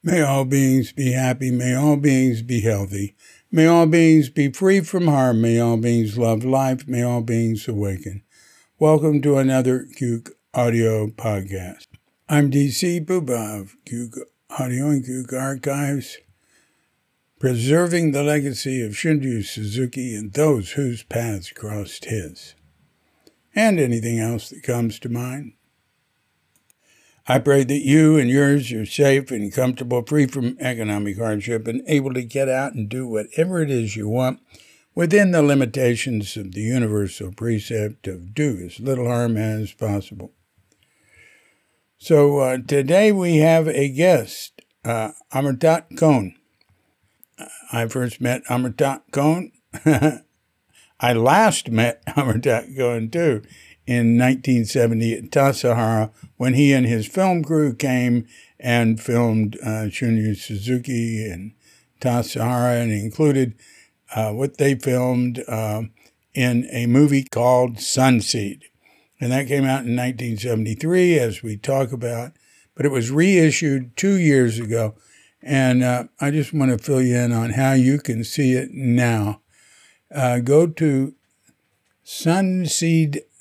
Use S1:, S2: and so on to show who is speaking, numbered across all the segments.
S1: May all beings be happy. May all beings be healthy. May all beings be free from harm. May all beings love life. May all beings awaken. Welcome to another Cuke Audio podcast. I'm DC Booba of Cuke Audio and Cuke Archives, preserving the legacy of Shunryu Suzuki and those whose paths crossed his, and anything else that comes to mind. I pray that you and yours are safe and comfortable, free from economic hardship, and able to get out and do whatever it is you want within the limitations of the universal precept of do as little harm as possible. So today we have a guest, Amartat Kohn. I first met Amartat Kohn. I last met Amartat Kohn too in 1970 at Tassajara when he and his film crew came and filmed Shunryu Suzuki and Tassajara, and included what they filmed in a movie called Sunseed. And that came out in 1973, as we talk about, but it was reissued 2 years ago. And I just want to fill you in on how you can see it now. Go to sunseed.org,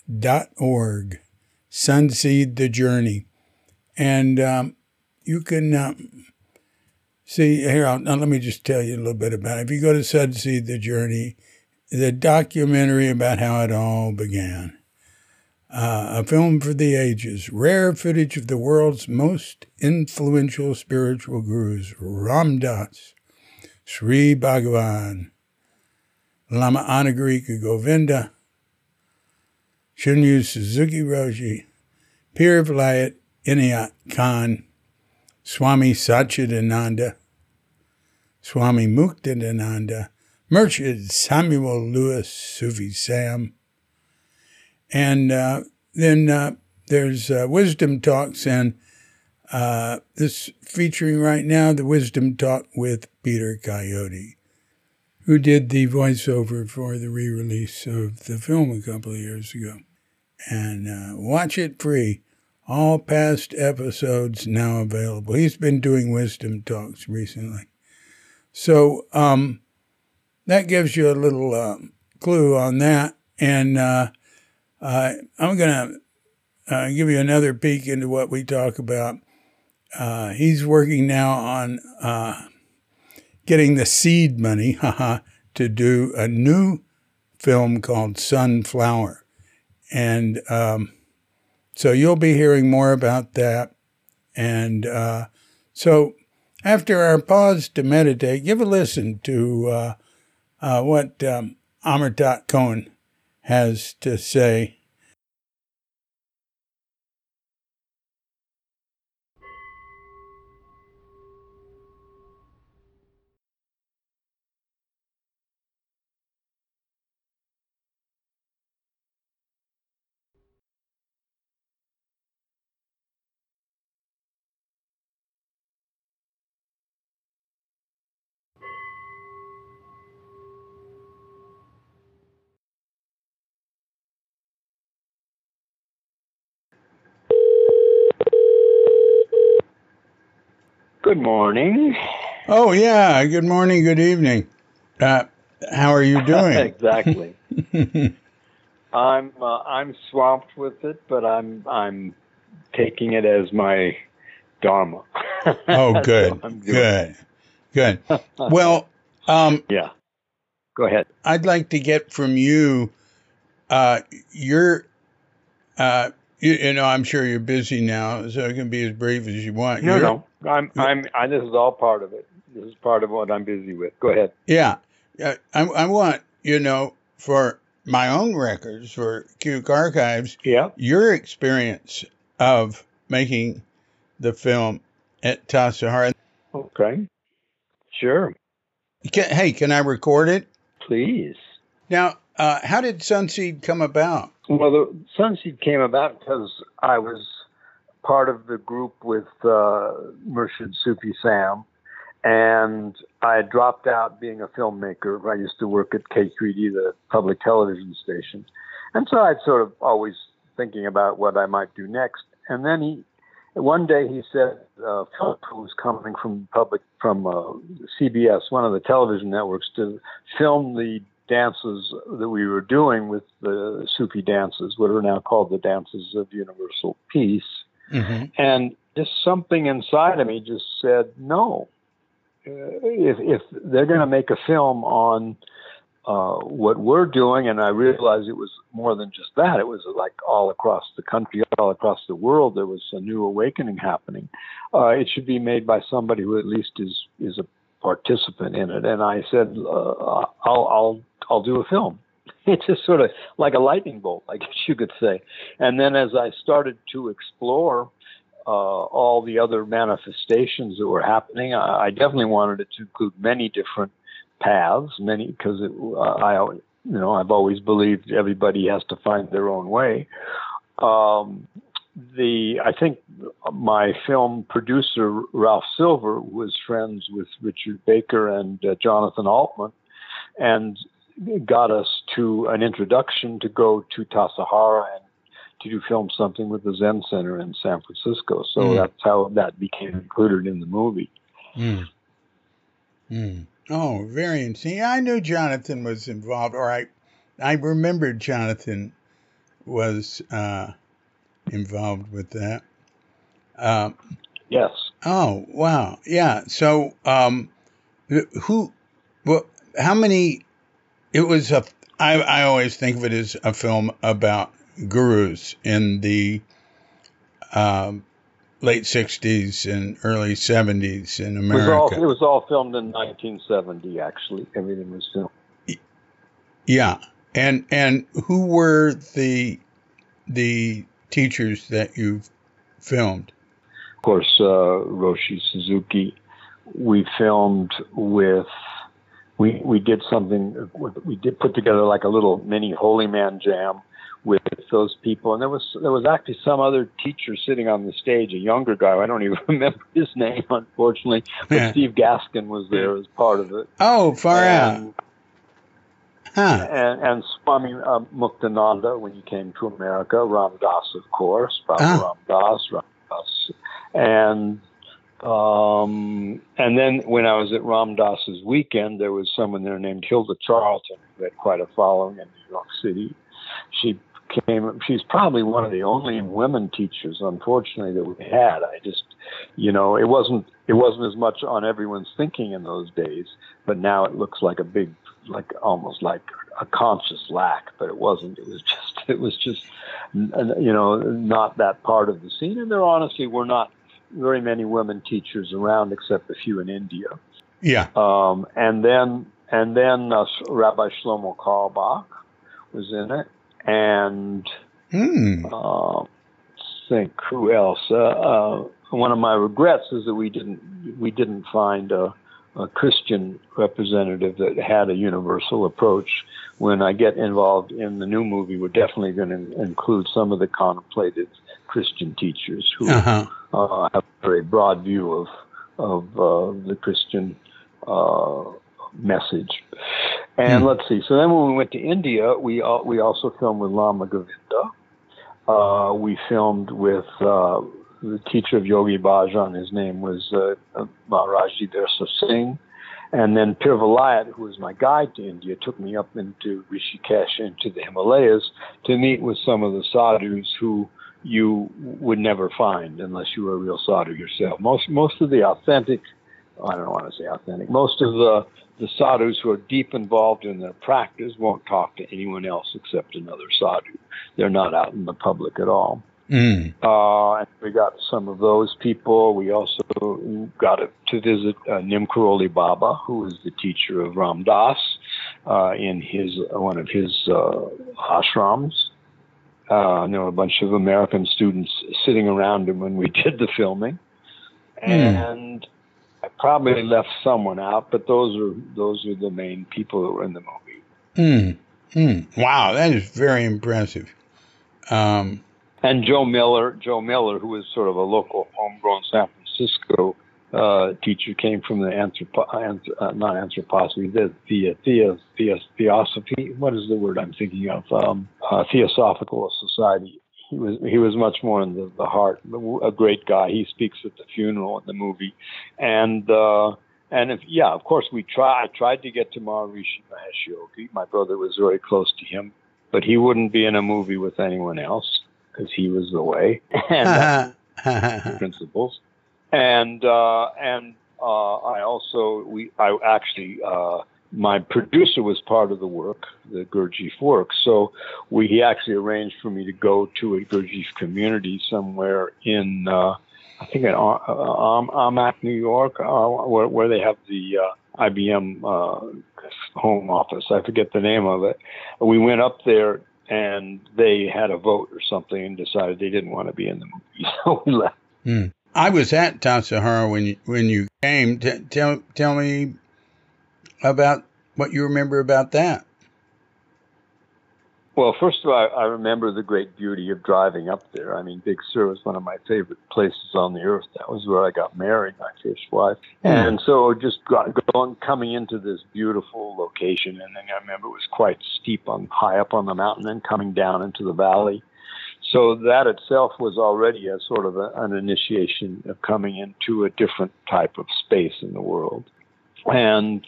S1: Sunseed the Journey, and you can see here. Now let me just tell you a little bit about it. If you go to Sunseed the Journey, the documentary about how it all began. A film for the ages, rare footage of the world's most influential spiritual gurus, Ram Dass, Sri Bhagavan, Lama Anagarika Govinda, Shunryu Suzuki Roshi, Pir Vilayat Inayat Khan, Swami Satchidananda, Swami Muktananda, Murshid Samuel Lewis, Sufi Sam, and then there's Wisdom Talks, and this featuring right now the Wisdom Talk with Peter Coyote, who did the voiceover for the re-release of the film a couple of years ago. And watch it free. All past episodes now available. He's been doing Wisdom Talks recently. So that gives you a little clue on that. And I'm going to give you another peek into what we talk about. He's working now on getting the seed money to do a new film called Sunflower. And so you'll be hearing more about that. And so after our pause to meditate, give a listen to what Amartat Kohn has to say.
S2: Good morning.
S1: Oh, yeah. Good morning. Good evening. How are you doing?
S2: Exactly. I'm swamped with it, but I'm taking it as my dharma.
S1: Oh, good. Good. Well,
S2: yeah. Go ahead.
S1: I'd like to get from you your I'm sure you're busy now, so it can be as brief as you want.
S2: No. This is all part of it. This is part of what I'm busy with. Go ahead.
S1: Yeah. I want, for my own records, for Cuke Archives, your experience of making the film at Tassajara.
S2: Okay. Sure.
S1: Can I record it?
S2: Please.
S1: Now, how did Sunseed come about?
S2: Well, the Sunseed came about because I was part of the group with Murshid Sufi Sam, and I had dropped out being a filmmaker. I used to work at K3D, the public television station, and so I'd sort of always thinking about what I might do next. And then one day he said Philip was coming from CBS, one of the television networks, to film the dances that we were doing with the Sufi dances, what are now called the Dances of Universal Peace.
S1: Mm-hmm.
S2: And just something inside of me just said, no. If they're going to make a film on what we're doing, and I realized it was more than just that. It was like all across the country, all across the world, there was a new awakening happening. It should be made by somebody who at least is a participant in it. And I said, I'll do a film. It's just sort of like a lightning bolt, I guess you could say. And then as I started to explore all the other manifestations that were happening, I definitely wanted it to include many different paths, because I've always believed everybody has to find their own way. I think my film producer Ralph Silver was friends with Richard Baker and Jonathan Altman, and got us to an introduction to go to Tassajara and to film something with the Zen Center in San Francisco. So that's how that became included in the movie.
S1: Mm. Mm. Oh, very interesting. Yeah, I knew Jonathan was involved, or I remembered Jonathan was involved with that.
S2: Yes.
S1: Oh, wow. Yeah. So, how many, it was I always think of it as a film about gurus in the late 60s and early 70s in America.
S2: It was all filmed in 1970, actually. Everything was filmed.
S1: Yeah. And who were the teachers that you filmed?
S2: Of course, Roshi Suzuki. We filmed with, we did something, we did put together like a little mini Holy Man Jam with those people. And there was actually some other teacher sitting on the stage, a younger guy. I don't even remember his name, unfortunately. But Steve Gaskin was there as part of it.
S1: Oh, far out. Huh.
S2: And Swami Muktananda, when he came to America, Ram Dass, of course, Prabhupada Ram Dass. And then when I was at Ram Dass's weekend, there was someone there named Hilda Charlton who had quite a following in New York City. She's probably one of the only women teachers, unfortunately, that we had. I just, it wasn't as much on everyone's thinking in those days, but now it looks like almost like a conscious lack, but it wasn't. It was just, not that part of the scene. And there honestly were not very many women teachers around, except a few in India.
S1: Yeah.
S2: And then Rabbi Shlomo Carlebach was in it. And think who else? One of my regrets is that we didn't find a Christian representative that had a universal approach. When I get involved in the new movie, we're definitely going to include some of the contemplative Christian teachers who have a very broad view of the Christian message. And let's see. So then when we went to India, we also filmed with Lama Govinda. We filmed with the teacher of Yogi Bhajan. His name was Maharaji Dirsa Singh. And then Pir Vilayat, who was my guide to India, took me up into Rishikesh, into the Himalayas, to meet with some of the sadhus who you would never find unless you were a real sadhu yourself. Most of the authentic, I don't want to say authentic, most of the sadhus who are deep involved in their practice won't talk to anyone else except another sadhu. They're not out in the public at all. And we got some of those people. We also got to visit Nim Karoli Baba, who is the teacher of Ram Dass in one of his ashrams. There were a bunch of American students sitting around him when we did the filming. And I probably left someone out, but those are the main people that were in the movie.
S1: Wow, that is very impressive.
S2: And Joe Miller, who was sort of a local homegrown San Francisco teacher, came from the not anthroposophy, the theosophy. What is the word I'm thinking of? Theosophical Society. he was much more in the heart. A great guy. He speaks at the funeral in the movie, and of course I tried to get to Maharishi Mahesh Yogi. My brother was very close to him, but he wouldn't be in a movie with anyone else because he was the way and principles. And my producer was part of the work, the Gurdjieff work. So he actually arranged for me to go to a Gurdjieff community somewhere in, I think in Armac, New York, where they have the IBM home office. I forget the name of it. We went up there and they had a vote or something and decided they didn't want to be in the movie. So we left.
S1: I was at Taft Sahara when you came. Tell me about what you remember about that.
S2: Well, first of all, I remember the great beauty of driving up there. I mean, Big Sur was one of my favorite places on the earth. That was where I got married, my first wife. And so just coming into this beautiful location, and then I remember it was quite steep high up on the mountain, and coming down into the valley. So that itself was already a sort of an initiation of coming into a different type of space in the world. And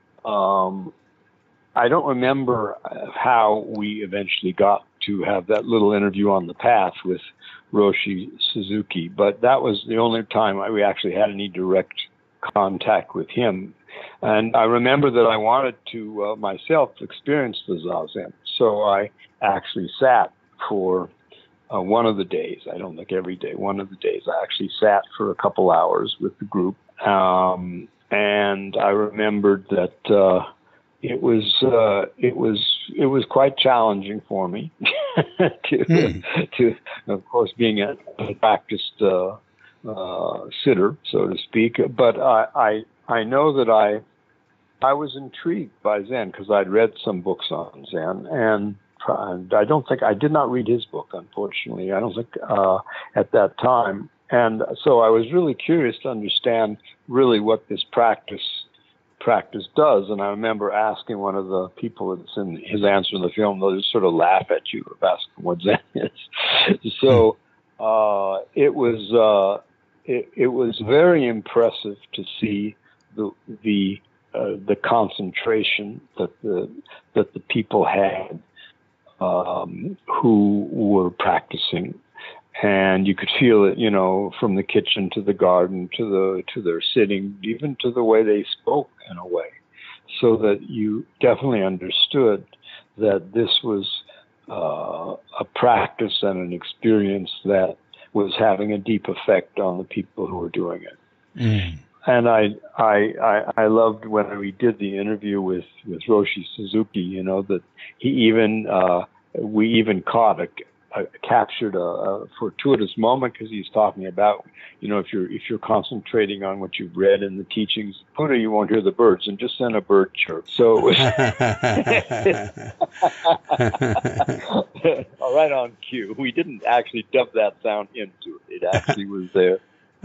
S2: I don't remember how we eventually got to have that little interview on the path with Roshi Suzuki, but that was the only time we actually had any direct contact with him. And I remember that I wanted to myself experience the Zazen. So I actually sat for one of the days, I don't think every day, one of the days, I actually sat for a couple hours with the group. And I remembered that it was quite challenging for me to of course, being a practiced sitter, so to speak. But I know that I was intrigued by Zen because I'd read some books on Zen, and I did not read his book, unfortunately. I don't think at that time. And so I was really curious to understand really what this practice does. And I remember asking one of the people that's in his answer in the film, they'll just sort of laugh at you of asking what Zen is. So it was very impressive to see the concentration that the people had who were practicing. And you could feel it, from the kitchen to the garden to their sitting, even to the way they spoke in a way, so that you definitely understood that this was a practice and an experience that was having a deep effect on the people who were doing it. And I loved when we did the interview with Roshi Suzuki, that he even we even captured a fortuitous moment, because he's talking about, if you're concentrating on what you've read in the teachings of Buddha, you won't hear the birds, and just send a bird chirp. So it was all right on cue. We didn't actually dub that sound into it. It actually was there.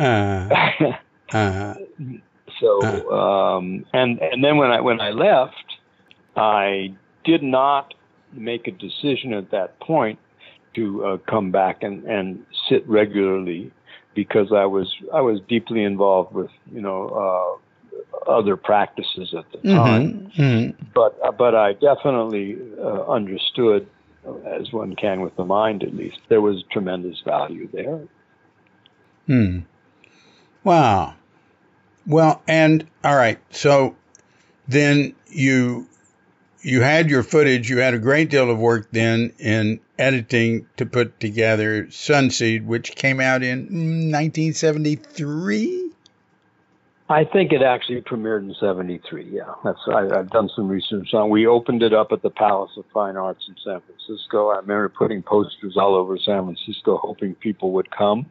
S2: So and then when I left, I did not make a decision at that point to come back and sit regularly, because I was deeply involved with other practices at the time. But I definitely understood, as one can with the mind at least, there was tremendous value there.
S1: Wow. Well, and all right, so then you had your footage. You had a great deal of work then in editing to put together Sunseed, which came out in 1973.
S2: I think it actually premiered in 73. Yeah, I've done some research on. We opened it up at the Palace of Fine Arts in San Francisco. I remember putting posters all over San Francisco, hoping people would come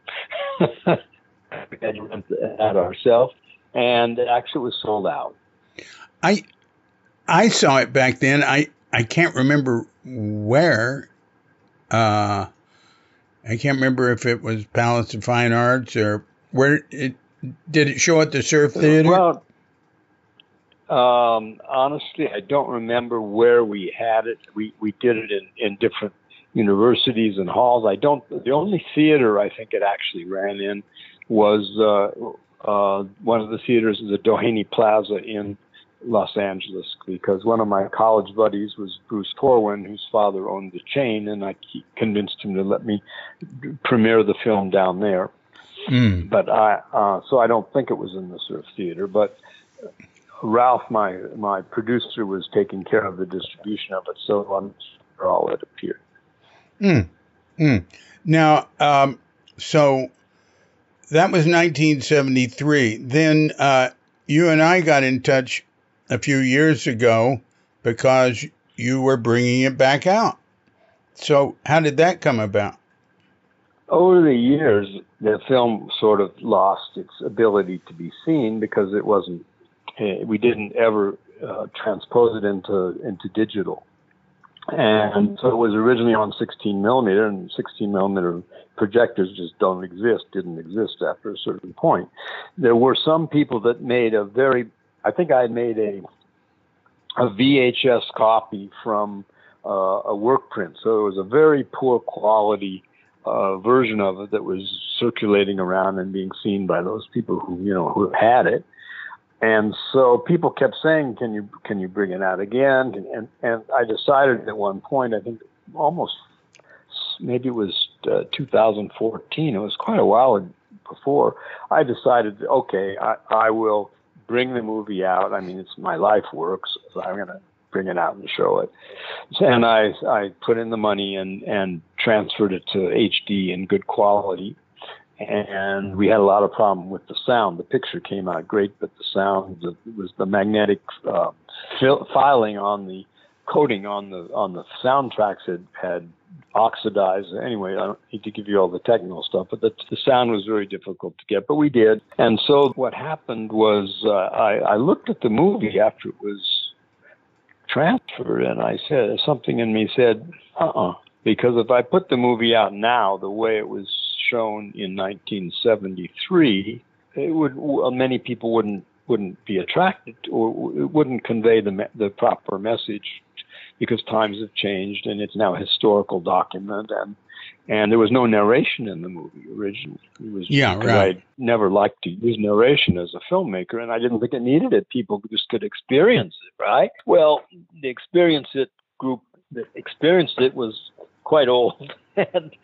S2: and rent at ourselves. And it actually was sold out.
S1: I saw it back then. I can't remember where. I can't remember if it was Palace of Fine Arts or where. Did it show at the Surf Theater?
S2: Well, honestly, I don't remember where we had it. We did it in different universities and halls. The only theater I think it actually ran in was one of the theaters in the Doheny Plaza in Los Angeles, because one of my college buddies was Bruce Corwin, whose father owned the chain, and I convinced him to let me premiere the film down there. But so I don't think it was in the Surf Theater, but Ralph, my producer, was taking care of the distribution of it, so I'm sure all it appeared.
S1: Now, so that was 1973. Then you and I got in touch a few years ago because you were bringing it back out. So how did that come about?
S2: Over the years, the film sort of lost its ability to be seen because it wasn't. We didn't ever transpose it into digital, and so it was originally on 16 millimeter, and 16 millimeter projectors just didn't exist after a certain point. There were some people that made I think I made a VHS copy from a work print, so it was a very poor quality version of it that was circulating around and being seen by those people who had it. And so people kept saying, "Can you bring it out again?" And I decided at one point, I think maybe it was 2014. It was quite a while before. I decided, okay, I will bring the movie out. I mean, it's my life work, so I'm going to bring it out and show it. And I put in the money and transferred it to HD in good quality. And we had a lot of problem with the sound. The picture came out great, but the sound was the magnetic filing on the coating on the soundtracks had oxidized. Anyway, I don't need to give you all the technical stuff, but the sound was very difficult to get, but we did. And so what happened was I looked at the movie after it was transferred, and I said, something in me said, because if I put the movie out now the way it was shown in 1973, many people wouldn't be attracted to, or it wouldn't convey the proper message, because times have changed and it's now a historical document, and there was no narration in the movie originally. It was right. I never liked to use narration as a filmmaker, and I didn't think it needed it. People just could experience it, right? Well, the group that experienced it was quite old, and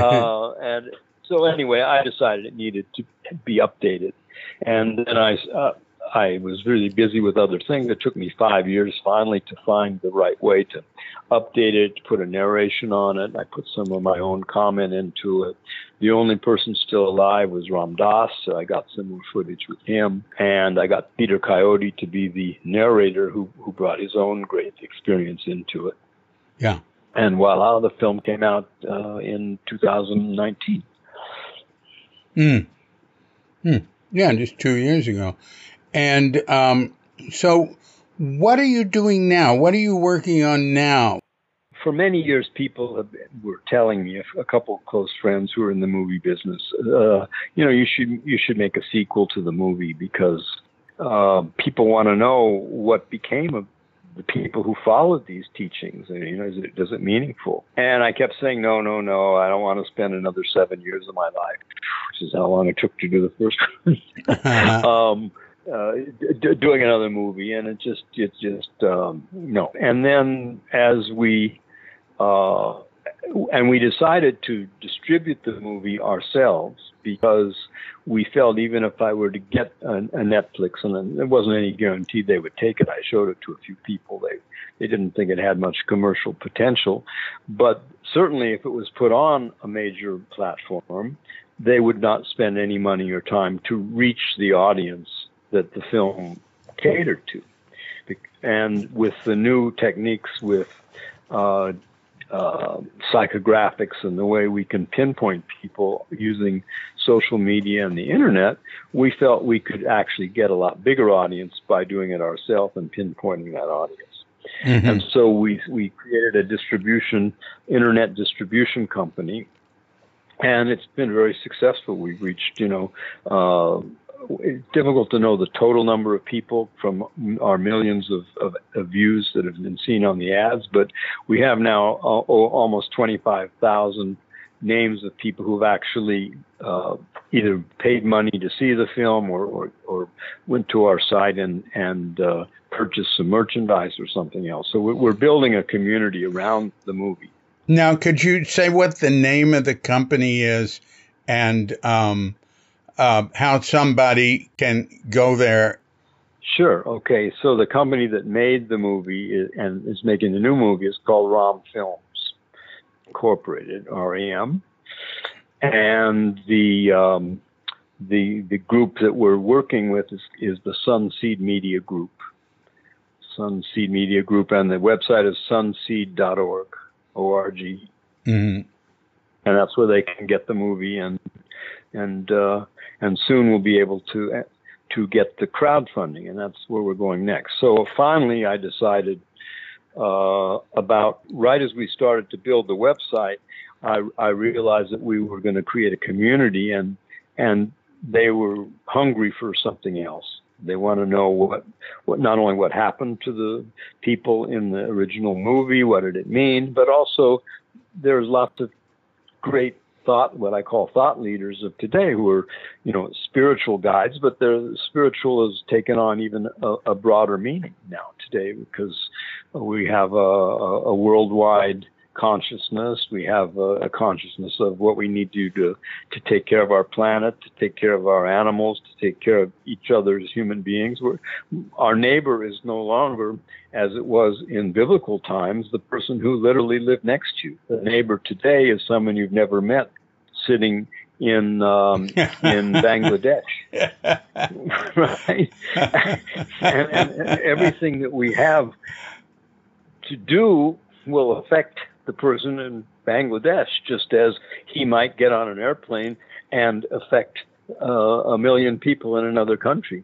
S2: so anyway, I decided it needed to be updated, and then I was really busy with other things. It took me 5 years finally to find the right way to update it, to put a narration on it. I put some of my own comment into it. The only person still alive was Ram Dass, so I got some more footage with him. And I got Peter Coyote to be the narrator who brought his own great experience into it.
S1: Yeah.
S2: And voila, the film came out in 2019.
S1: Yeah, just 2 years ago. And so what are you doing now? What are you working on now?
S2: For many years, people were telling me, a couple of close friends who are in the movie business, you should make a sequel to the movie, because people want to know what became of the people who followed these teachings. And, is it meaningful? And I kept saying, no, I don't want to spend another 7 years of my life, which is how long it took to do the first one. Doing another movie, and it just no. And then as we decided to distribute the movie ourselves, because we felt even if I were to get a Netflix, and there wasn't any guarantee they would take it. I showed it to a few people. They didn't think it had much commercial potential, but certainly if it was put on a major platform, they would not spend any money or time to reach the audience that the film catered to. And with the new techniques, with psychographics and the way we can pinpoint people using social media and the internet, we felt we could actually get a lot bigger audience by doing it ourselves and pinpointing that audience. Mm-hmm. And so we created a internet distribution company, and it's been very successful. We've reached, it's difficult to know the total number of people from our millions of views that have been seen on the ads, but we have now almost 25,000 names of people who've actually either paid money to see the film or went to our site and purchased some merchandise or something else. So we're building a community around the movie.
S1: Now, could you say what the name of the company is and how somebody can go there?
S2: Sure. Okay. So the company that made the movie and is making the new movie is called RAM Films Incorporated, RAM. And the group that we're working with is the Sunseed Media Group. Sunseed Media Group, and the website is sunseed.org, O-R-G.
S1: Mm-hmm.
S2: And that's where they can get the movie, and soon we'll be able to get the crowdfunding, and that's where we're going next. So finally, I decided about right as we started to build the website, I realized that we were going to create a community, and they were hungry for something else. They want to know what not only what happened to the people in the original movie, what did it mean, but also there's lots of great what I call thought leaders of today who are, spiritual guides, but their spiritual has taken on even a broader meaning now today, because we have a worldwide consciousness. We have a consciousness of what we need to do to take care of our planet, to take care of our animals, to take care of each other as human beings. Our neighbor is no longer, as it was in biblical times, the person who literally lived next to you. The neighbor today is someone you've never met, sitting in Bangladesh, right? and everything that we have to do will affect the person in Bangladesh, just as he might get on an airplane and affect 1 million people in another country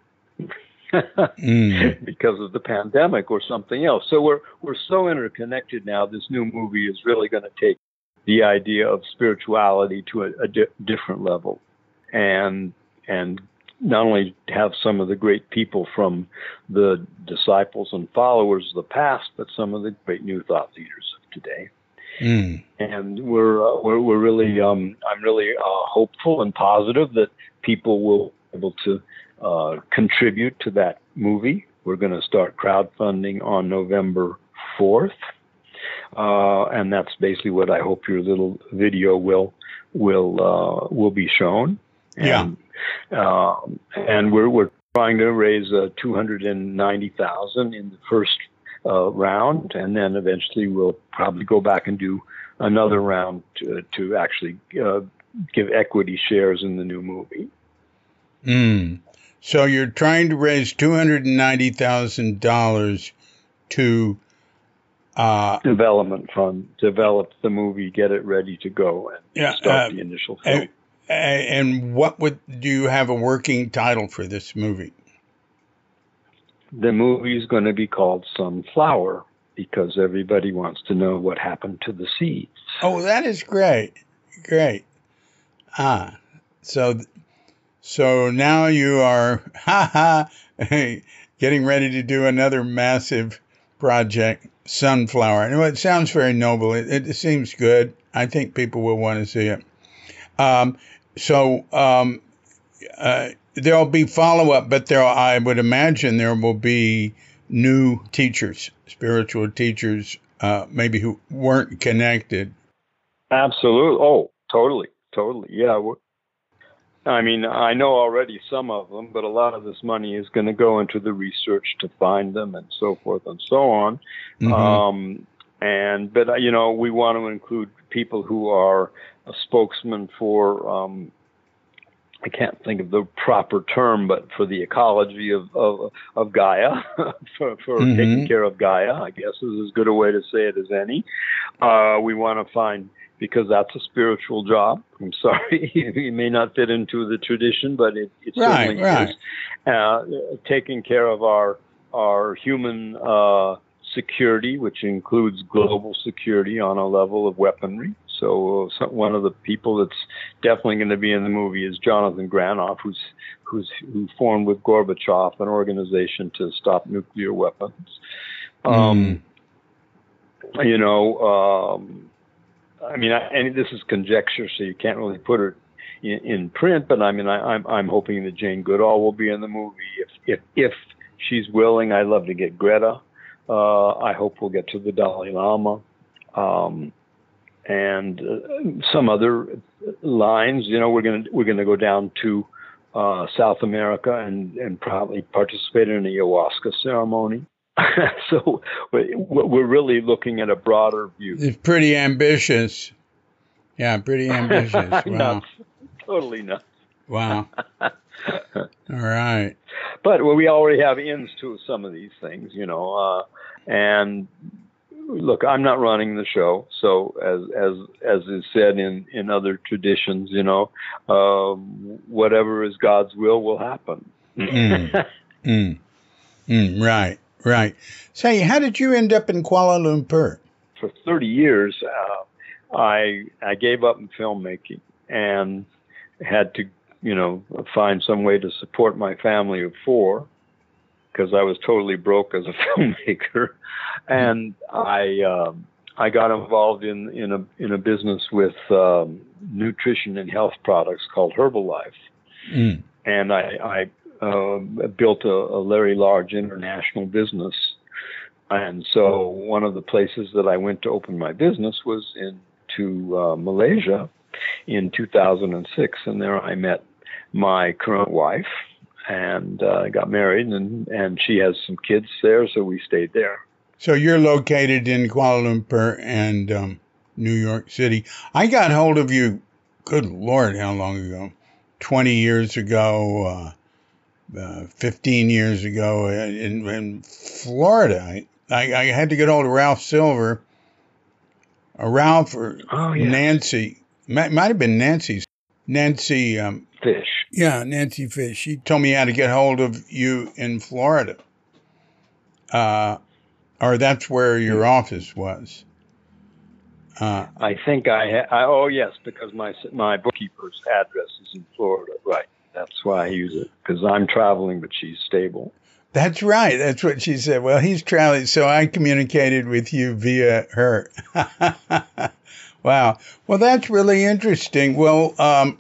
S2: because of the pandemic or something else. So we're so interconnected now. This new movie is really going to take the idea of spirituality to a different level, and not only have some of the great people from the disciples and followers of the past, but some of the great new thought leaders of today. And we're really I'm really hopeful and positive that people will be able to contribute to that movie. We're going to start crowdfunding on November 4th. And that's basically what I hope your little video will be shown. And, and we're trying to raise $290,000 in the first round, and then eventually we'll probably go back and do another round to actually give equity shares in the new movie.
S1: So you're trying to raise $290,000 to
S2: development fund, develop the movie, get it ready to go, and start the initial film.
S1: And do you have a working title for this movie?
S2: The movie is going to be called Sunflower, because everybody wants to know what happened to the seeds.
S1: Oh, that is great. Great. So now you are getting ready to do another massive project, Sunflower. And it sounds very noble. It seems good. I think people will want to see it. There'll be follow-up, but I would imagine there will be new teachers, spiritual teachers, maybe who weren't connected.
S2: Absolutely. Oh, totally. Yeah. I mean, I know already some of them, but a lot of this money is going to go into the research to find them and so forth and so on.
S1: Mm-hmm.
S2: But we want to include people who are a spokesman for, I can't think of the proper term, but for the ecology of Gaia, for
S1: Mm-hmm.
S2: taking care of Gaia, I guess is as good a way to say it as any. We want to find, because that's a spiritual job. I'm sorry, it may not fit into the tradition, but it certainly is. Taking care of our human security, which includes global security on a level of weaponry. So one of the people that's definitely going to be in the movie is Jonathan Granoff, who formed with Gorbachev an organization to stop nuclear weapons. You know, I mean, and this is conjecture, so you can't really put it in print. But I mean, I'm hoping that Jane Goodall will be in the movie if she's willing. I'd love to get Greta. I hope we'll get to the Dalai Lama, and some other lines. You know, we're gonna go down to South America and probably participate in an ayahuasca ceremony. So we're really looking at a broader view.
S1: It's pretty ambitious. Yeah, pretty ambitious. Wow.
S2: Nuts. Totally nuts.
S1: Wow. All right.
S2: But we already have ends to some of these things, you know. And look, I'm not running the show, so as is said in other traditions, you know, whatever is God's will happen.
S1: Right. Right. Say, how did you end up in Kuala Lumpur?
S2: For 30 years, I gave up in filmmaking and had to, you know, find some way to support my family of 4 because I was totally broke as a filmmaker, and I got involved in a business with nutrition and health products called Herbalife, and I built a very large international business. And so one of the places that I went to open my business was into Malaysia in 2006. And there I met my current wife and got married, and she has some kids there. So we stayed there.
S1: So you're located in Kuala Lumpur and New York City. I got hold of you, good Lord, how long ago? 20 years ago, 15 years ago in Florida. I had to get hold of Ralph Silver, Ralph or Nancy. Might have been Nancy
S2: Fish.
S1: Yeah, Nancy Fish. She told me how to get hold of you in Florida. Or that's where your office was.
S2: I think oh yes, because my bookkeeper's address is in Florida, right? That's why I use it, because I'm traveling, but she's stable.
S1: That's right. That's what she said. Well, he's traveling, so I communicated with you via her. Wow. Well, that's really interesting. Well,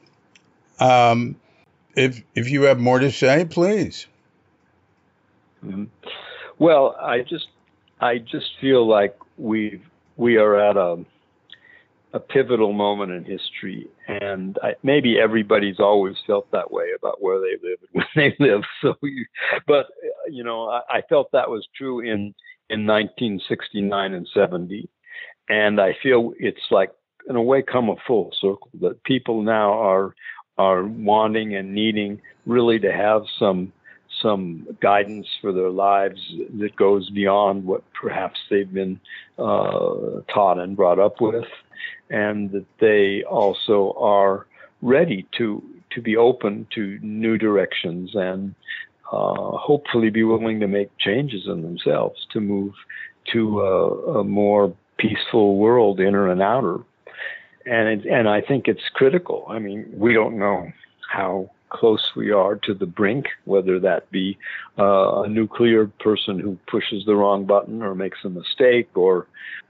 S1: if you have more to say, please.
S2: Mm-hmm. Well, I just feel like we are at a pivotal moment in history, and maybe everybody's always felt that way about where they live and when they live. So, but you know, I felt that was true in 1969 and 70, and I feel it's like in a way come a full circle, that people now are wanting and needing really to have some guidance for their lives that goes beyond what perhaps they've been taught and brought up with, and that they also are ready to be open to new directions and hopefully be willing to make changes in themselves to move to a more peaceful world, inner and outer. And I think it's critical. I mean, we don't know how close we are to the brink, whether that be a nuclear person who pushes the wrong button or makes a mistake, or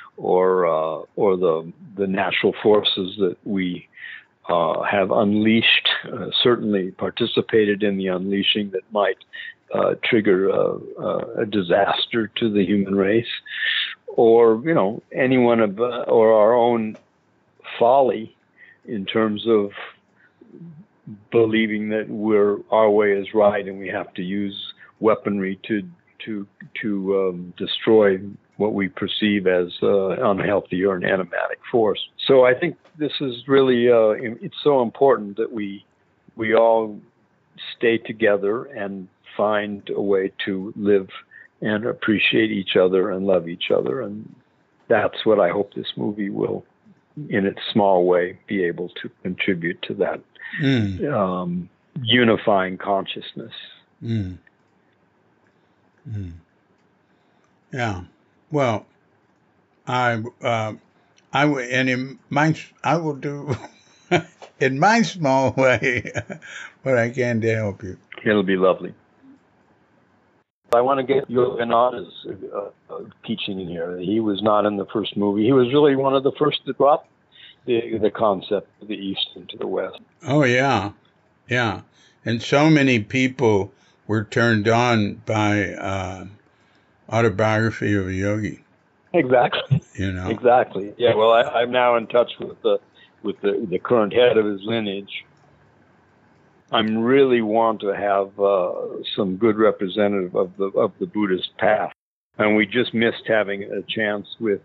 S2: the natural forces that we have unleashed, certainly participated in the unleashing, that might trigger a disaster to the human race, or you know, anyone of or our own folly in terms of believing that our way is right and we have to use weaponry to destroy what we perceive as unhealthy or an animatic force. So I think this is really it's so important that we all stay together and find a way to live and appreciate each other and love each other, and that's what I hope this movie will, in its small way, be able to contribute to that unifying consciousness.
S1: Yeah. Well, I And I will do in my small way what I can to help you.
S2: It'll be lovely. I want to get Yoganada's teaching in here. He was not in the first movie. He was really one of the first to drop the concept of the East into the West.
S1: Oh, yeah. Yeah. And so many people were turned on by Autobiography of a Yogi.
S2: Exactly. Exactly. Yeah. Well, I'm now in touch with the current head of his lineage. I'm really want to have some good representative of the Buddhist path, and we just missed having a chance with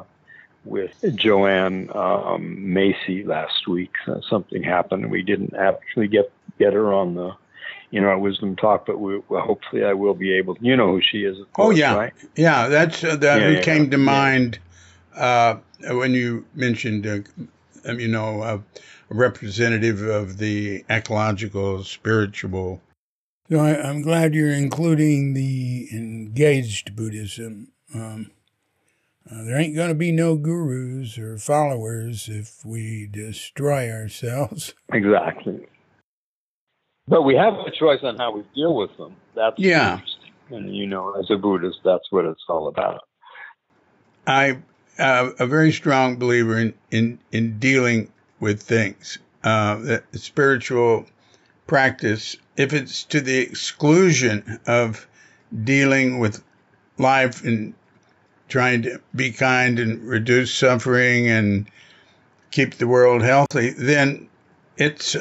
S2: Joanne Macy last week. Something happened, and we didn't actually get her on our wisdom talk. But hopefully I will be able. You know who she is, of course.
S1: Oh yeah,
S2: right?
S1: Yeah. That's who came to mind when you mentioned. A representative of the ecological, spiritual.
S3: So I'm glad you're including the engaged Buddhism. There ain't going to be no gurus or followers if we destroy ourselves.
S2: Exactly. But we have a choice on how we deal with them. That's interesting. And, as a Buddhist, that's what it's all about.
S1: I'm a very strong believer in dealing with things. The spiritual practice, if it's to the exclusion of dealing with life and trying to be kind and reduce suffering and keep the world healthy, then it's,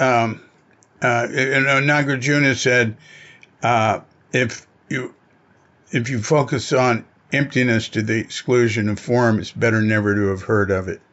S1: Nagarjuna said, if you focus on emptiness to the exclusion of form, it's better never to have heard of it.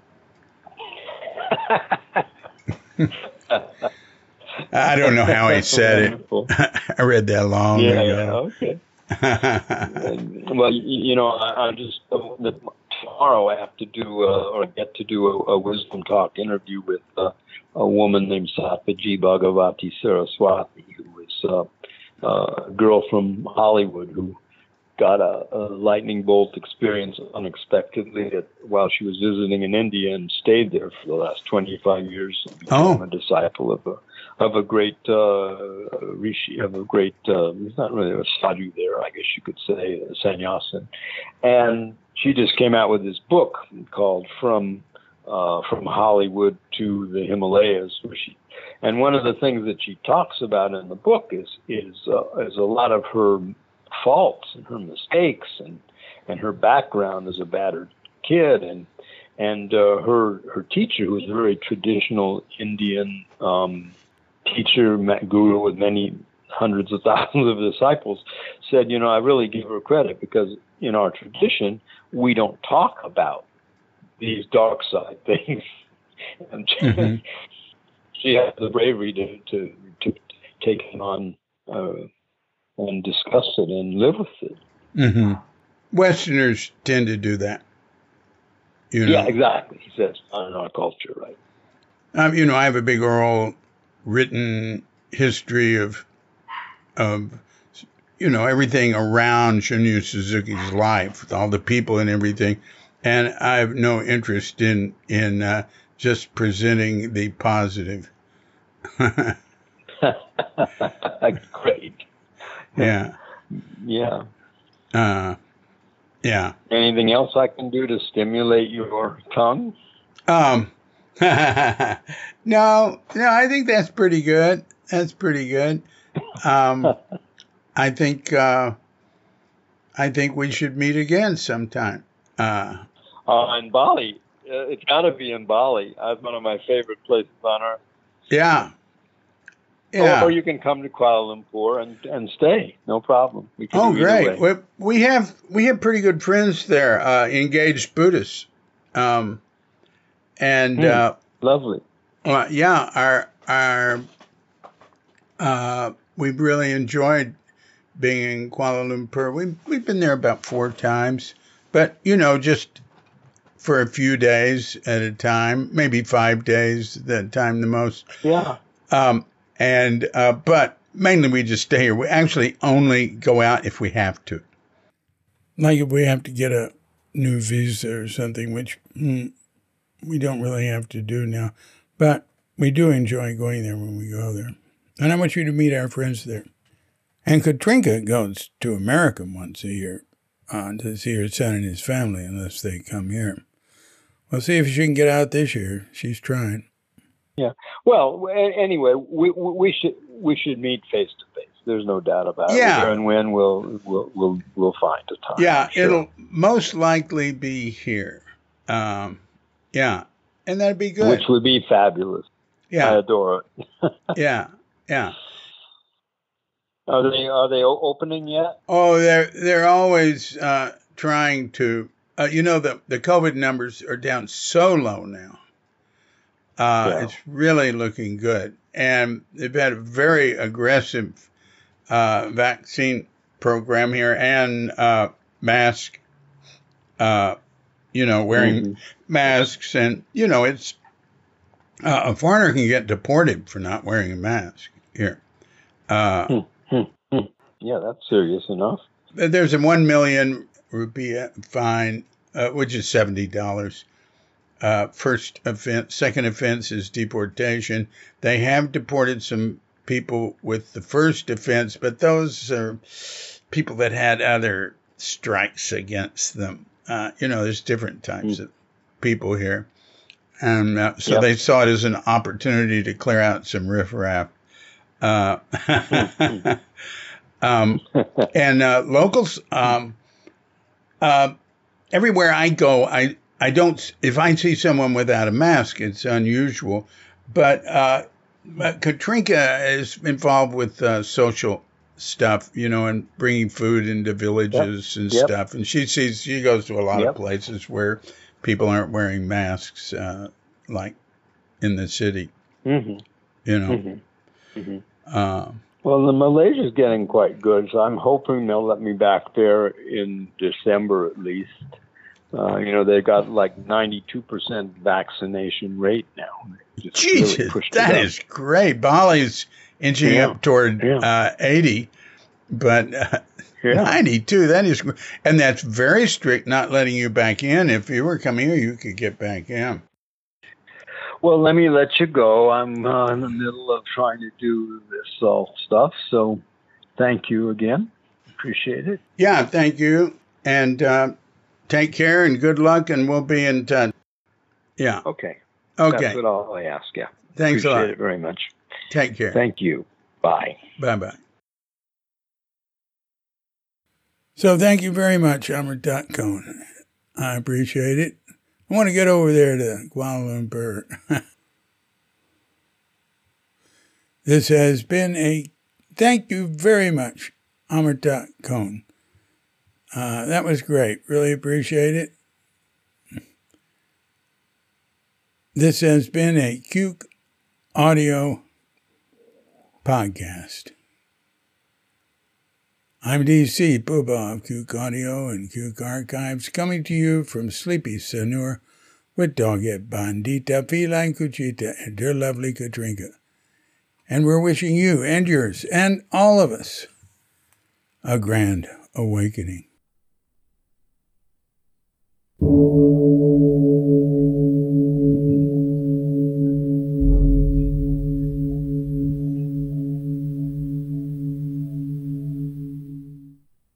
S1: I don't know how he said it. I read that long ago.
S2: Yeah, okay. Well, I just tomorrow I have to do or get to do a wisdom talk interview with a woman named Satyaji Bhagavati Saraswati, who is a girl from Hollywood who got a lightning bolt experience unexpectedly while she was visiting in India and stayed there for the last 25 years. And became a disciple of a great rishi, of a great, he's not really a sadhu there, I guess you could say, a sannyasin. And she just came out with this book called From Hollywood to the Himalayas, and one of the things that she talks about in the book is a lot of her faults and her mistakes and her background as a battered kid and her teacher, who was a very traditional Indian teacher, guru with many hundreds of thousands of disciples, said, I really give her credit because in our tradition we don't talk about these dark side things, and she had the bravery to take it on and discuss it and live with it.
S1: Mm-hmm. Westerners tend to do that.
S2: Yeah, exactly. He says not in our culture, right?
S1: I have a big oral written history of everything around Shunryu Suzuki's life, with all the people and everything, and I have no interest in just presenting the positive.
S2: Great.
S1: Yeah.
S2: Yeah.
S1: Yeah.
S2: Anything else I can do to stimulate your tongue?
S1: No, I think that's pretty good. That's pretty good. I think we should meet again sometime.
S2: In Bali. It's got to be in Bali. It's one of my favorite places on earth.
S1: Yeah. Yeah.
S2: Or you can come to Kuala Lumpur and stay. No problem. We can
S1: great. We have pretty good friends there, engaged Buddhists.
S2: Lovely.
S1: We've really enjoyed being in Kuala Lumpur. We've been there about 4 times, but just for a few days at a time, maybe 5 days at a time the most.
S2: Yeah.
S1: But mainly we just stay here. We actually only go out if we have to.
S3: Like if we have to get a new visa or something, which
S1: we don't really have to do now. But we do enjoy going there when we go there. And I want you to meet our friends there. And Katrinka goes to America once a year to see her son and his family, unless they come here. We'll see if she can get out this year. She's trying.
S2: Yeah. Well, anyway, we should meet face to face. There's no doubt about it. And when we'll find a time.
S3: Yeah,
S2: sure.
S3: It'll most likely be here. Yeah, and that'd be good.
S2: Which would be fabulous.
S3: Yeah,
S2: I adore it.
S3: yeah.
S2: Are they opening yet?
S3: Oh, they're always trying to. The COVID numbers are down so low now. It's really looking good, and they've had a very aggressive vaccine program here and mask. Wearing masks, and it's a foreigner can get deported for not wearing a mask here.
S2: Yeah, that's serious enough.
S3: There's a 1 million rupee fine, which is $70. First offense, second offense is deportation. They have deported some people with the first offense, but those are people that had other strikes against them. There's different types of people here. And so they saw it as an opportunity to clear out some riffraff. And locals, everywhere I go, I don't, if I see someone without a mask, it's unusual. But Katrinka is involved with social stuff, and bringing food into villages and stuff. And she goes to a lot of places where people aren't wearing masks, like in the city,
S2: Well, the Malaysia's getting quite good, so I'm hoping they'll let me back there in December at least. They've got like 92% vaccination rate now.
S3: Jesus, really that is great. Bali's inching up toward 80, but 92, that is, and that's very strict, not letting you back in. If you were coming here, you could get back in.
S2: Well, let me let you go. I'm in the middle of trying to do this stuff, so thank you again. Appreciate it.
S3: Yeah, thank you, and take care and good luck, and we'll be in touch. Yeah.
S2: Okay. That's what I'll ask. Yeah.
S3: Thanks a lot.
S2: Appreciate it very much.
S3: Take care.
S2: Thank you. Bye.
S3: Bye-bye.
S1: So thank you very much, Amrit Cohn. I appreciate it. I want to get over there to Kuala Lumpur. This has been thank you very much, Amrit Cohn. That was great. Really appreciate it. This has been a Cuke Audio podcast. I'm DC Puba of Cuke Audio and Cuke Archives, coming to you from Sleepy Sanur with Dogget Bandita, Feline Cuchita, and dear lovely Katrinka. And we're wishing you and yours and all of us a grand awakening.